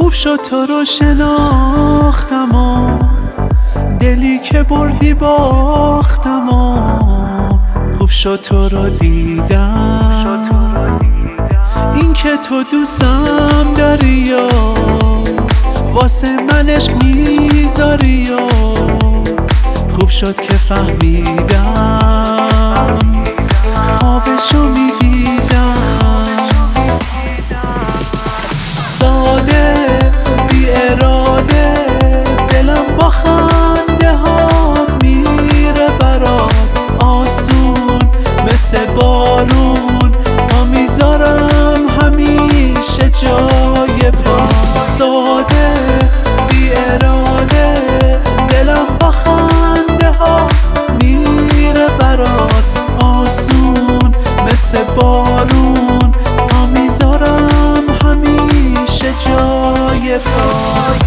خوب شد تو رو شناختم و دلی که بردی باختم و خوب شد تو رو دیدم. این که تو دوستم داری و واسه من عشق میذاری و خوب شد که فهمیدم خوابشو میدیدم. ساده بی اراده دلم با خنده هات میره برات آسون مثل بارون پا میذارم همیشه جای پا. ساده بی اراده دلم با خنده هات میره برات آسون مثل بارون پا میذارم همیشه جای پات.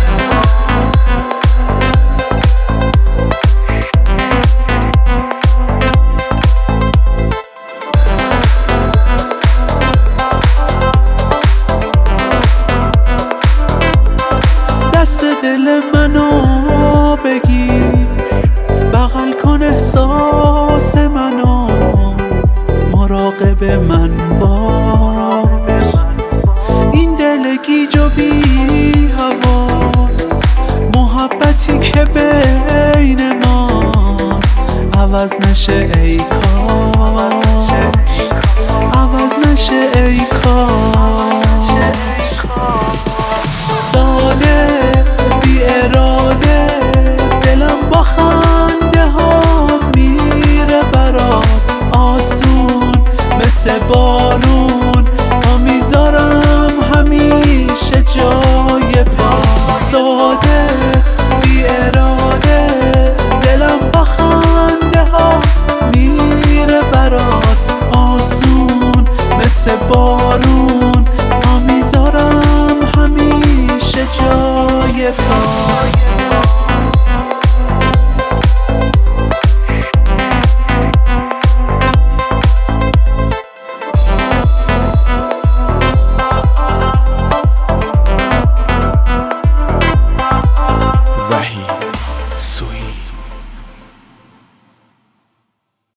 دست دل منو بگیر بغل کن احساس منو مراقب من باش. این دل گیج و بی حواس محبتی که بین ماست عوض نشه ای کاش، عوض نشه ای کاش. ساده بی اراده دلم با خنده هات میره برات آسون مثل بارون پا میذارم همیشه جا